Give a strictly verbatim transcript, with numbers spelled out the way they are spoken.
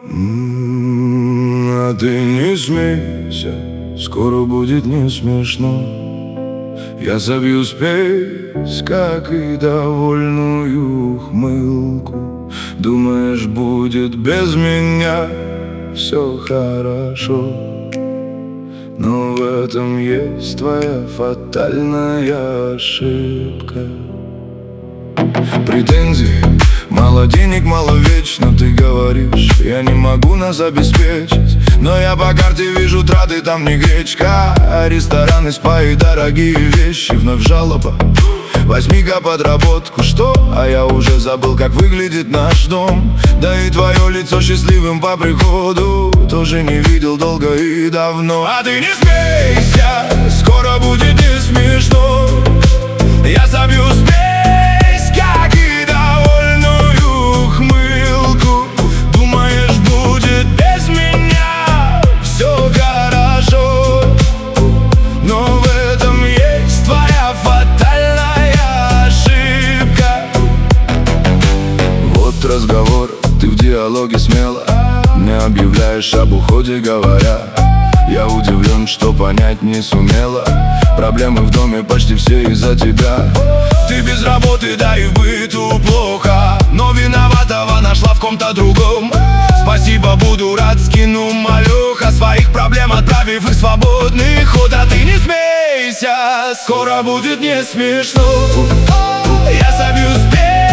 М, А ты не смейся, скоро будет не смешно. Я забью спесь, как и довольную ухмылку. Думаешь, будет без меня все хорошо, но в этом есть твоя фатальная ошибка. Претензии, мало денег, мало вечно. Ты говоришь, я не могу нас обеспечить, но я по карте вижу траты, там не гречка. А рестораны, спа и дорогие вещи. Вновь жалоба, возьми-ка подработку. Что? А я уже забыл, как выглядит наш дом. Да и твое лицо счастливым по приходу тоже не видел долго и давно. А ты не смейся, скоро будет не смешно. Я забью спесь, как и довольную ухмылку. Думаешь, будет без меня все хорошо, но в этом есть твоя фатальная ошибка. Вот разговор, ты в диалоге смело не объявляешь об уходе, говоря. Я удивлен, что понять не сумела. Проблемы в доме почти все из-за тебя. Ты без работы, да и в быту плохо, но виноватого нашла в ком-то другом. Спасибо, буду рад, скину малюх, о своих проблем отправив их в свободный ход. А ты не смейся, скоро будет не смешно. Я забью спесь,